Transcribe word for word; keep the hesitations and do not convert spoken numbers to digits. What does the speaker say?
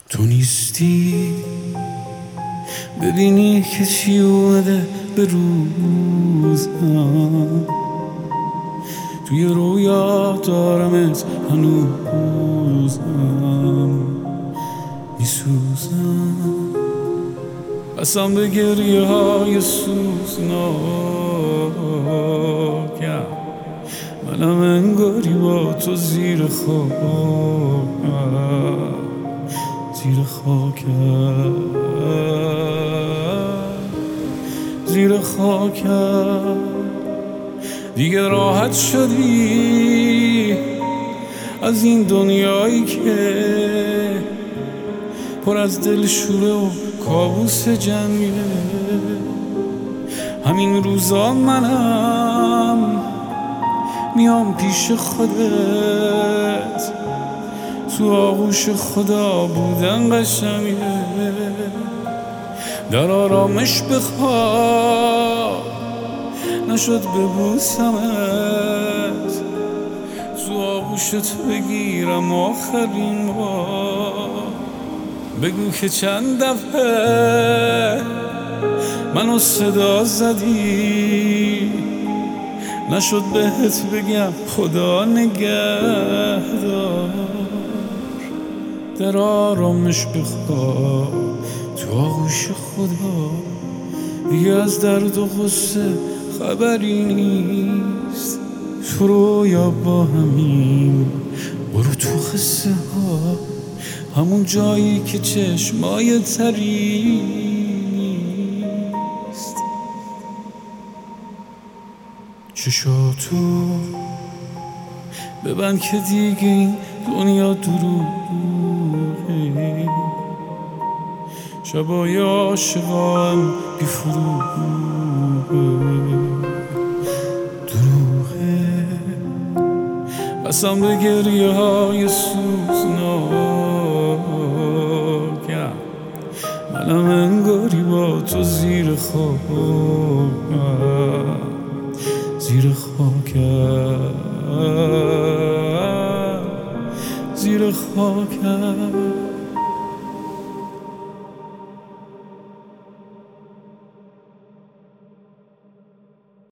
تو نیستی ببینی که چی اومده به روزم، توی رویا دارمت هنوزم میسوزم، قسم به گریه های سوزناکم، منم انگاری با تو زیر خاکم، زیر خاکم، زیر خاکم. دیگه راحت شدی از این دنیایی که پر از دلشوره و کابوس جنگه. همین روزا منم میام پیش خودت، تو آغوش خدا بودن قشنگه. در آرامش بخواب نشد ببوسمت، تو آغوشت بگیرم آخرین بار. بگو که چند دفعه منو صدا زدی، نشد بهت بگم خدا نگهدار. در آرامش بخواب تو آغوش خدا، دیگه از درد و غصه خبری نیست. تو رویا با همین برو تو قصه ها، همون جایی که چشمای تری نیست. چشاتو ببند که دیگه این دنیا دروغه، شبای عاشقام بی فروغه، دروغه. قسم به گریه های سوزناکم، منم انگاری با تو زیر خاکم، زیر خاکم، زیر خاکم.